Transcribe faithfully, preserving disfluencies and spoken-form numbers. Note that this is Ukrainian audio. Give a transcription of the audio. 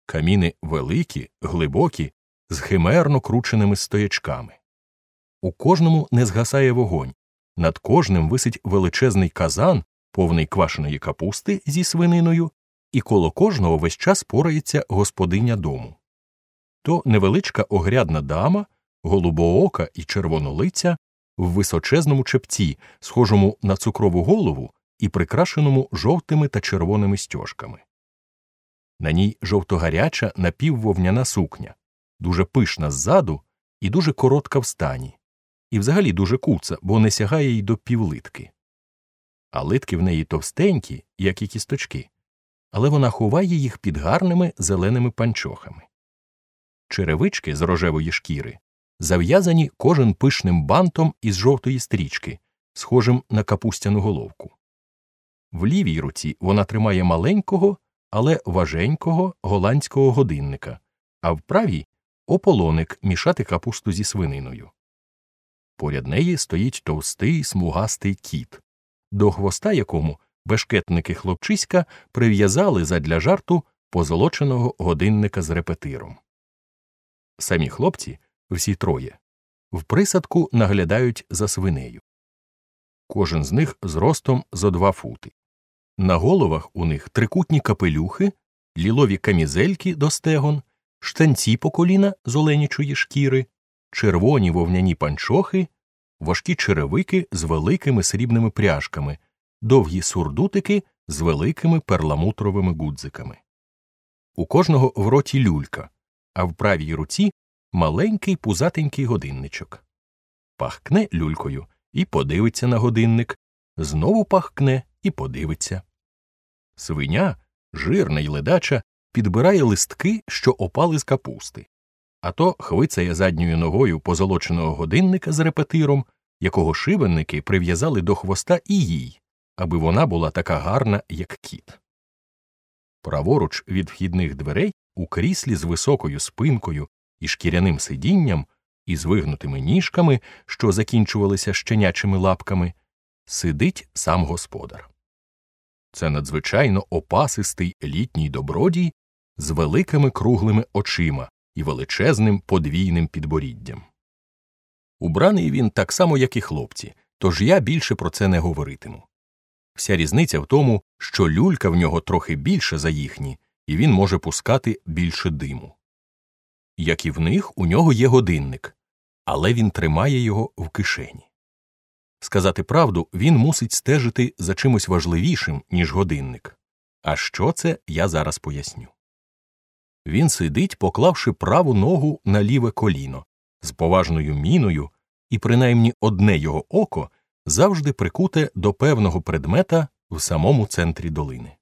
Каміни великі, глибокі, з химерно крученими стоячками. У кожному не згасає вогонь, над кожним висить величезний казан, повний квашеної капусти зі свининою, і коло кожного весь час порається господиня дому. То невеличка огрядна дама, голубоока і червонолиця, в височезному чепці, схожому на цукрову голову і прикрашеному жовтими та червоними стьожками. На ній жовтогаряча напіввовняна сукня, дуже пишна ззаду і дуже коротка в стані, і взагалі дуже куца, бо не сягає й до півлитки. А литки в неї товстенькі, як і кісточки, але вона ховає їх під гарними зеленими панчохами. Черевички з рожевої шкіри зав'язані кожен пишним бантом із жовтої стрічки, схожим на капустяну головку. В лівій руці вона тримає маленького, але важенького голландського годинника, а в правій – ополоник мішати капусту зі свининою. Поряд неї стоїть товстий смугастий кіт, до хвоста якому бешкетники хлопчиська прив'язали задля жарту позолоченого годинника з репетиром. Самі хлопці, всі троє, в присадку наглядають за свинею. Кожен з них зростом зо два фути. На головах у них трикутні капелюхи, лілові камізельки до стегон, штанці по коліна з оленячої шкіри, червоні вовняні панчохи, важкі черевики з великими срібними пряжками, довгі сурдутики з великими перламутровими гудзиками. У кожного в роті люлька, а в правій руці маленький пузатенький годинничок. Пахкне люлькою і подивиться на годинник, знову пахкне і подивиться. Свиня, жирна й ледача, підбирає листки, що опали з капусти, а то хвицає задньою ногою позолоченого годинника з репетиром, якого шибенники прив'язали до хвоста і їй, аби вона була така гарна, як кіт. Праворуч від вхідних дверей, у кріслі з високою спинкою і шкіряним сидінням, і з вигнутими ніжками, що закінчувалися щенячими лапками, сидить сам господар. Це надзвичайно опасистий літній добродій з великими круглими очима і величезним подвійним підборіддям. Убраний він так само, як і хлопці, тож я більше про це не говоритиму. Вся різниця в тому, що люлька в нього трохи більша за їхні, і він може пускати більше диму. Як і в них, у нього є годинник, але він тримає його в кишені. Сказати правду, він мусить стежити за чимось важливішим, ніж годинник. А що це, я зараз поясню. Він сидить, поклавши праву ногу на ліве коліно, з поважною міною, і принаймні одне його око завжди прикуте до певного предмета в самому центрі долини.